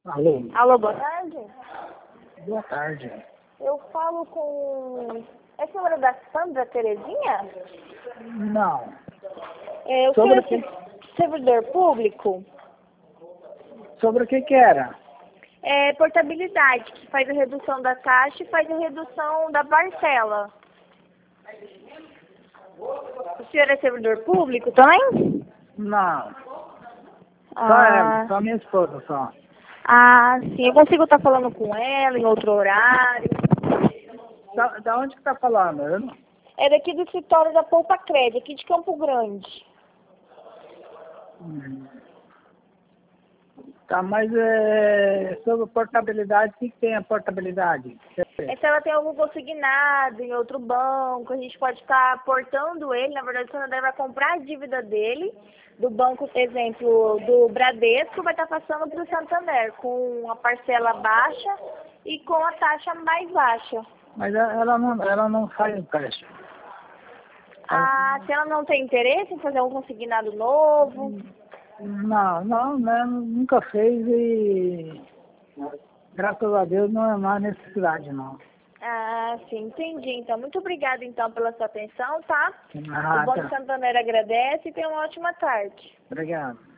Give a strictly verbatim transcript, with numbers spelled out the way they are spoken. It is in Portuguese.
Alô? Alô, boa tarde. Boa tarde. Eu falo com... É o número da Sandra Terezinha? Não. É, o Sobre senhor o é servidor público? Sobre o que que era? É portabilidade, que faz a redução da taxa e faz a redução da parcela. O senhor é servidor público também? Não. Só ela, Ah, só minha esposa, só. ah, sim. Eu consigo estar falando com ela em outro horário. Da, da onde que tá falando? Eu não... É daqui do escritório da Poupa Crédito, aqui de Campo Grande. Hum. Tá, mas é, sobre portabilidade, o que que tem a portabilidade? É se ela tem algum consignado em outro banco, a gente pode estar aportando ele, na verdade o Santander vai comprar a dívida dele, do banco, exemplo, do Bradesco, vai estar passando para o Santander, com a parcela baixa e com a taxa mais baixa. Mas ela ela não, ela não faz empréstimo. Ela- Ah, se ela não tem interesse em fazer um consignado novo, Não, não, né, nunca fez e graças a Deus não é mais necessidade, não. ah, sim, entendi. Então, muito obrigada então pela sua atenção, tá? O Ah, Banco tá. Santander agradece e tenha uma ótima tarde. Obrigado.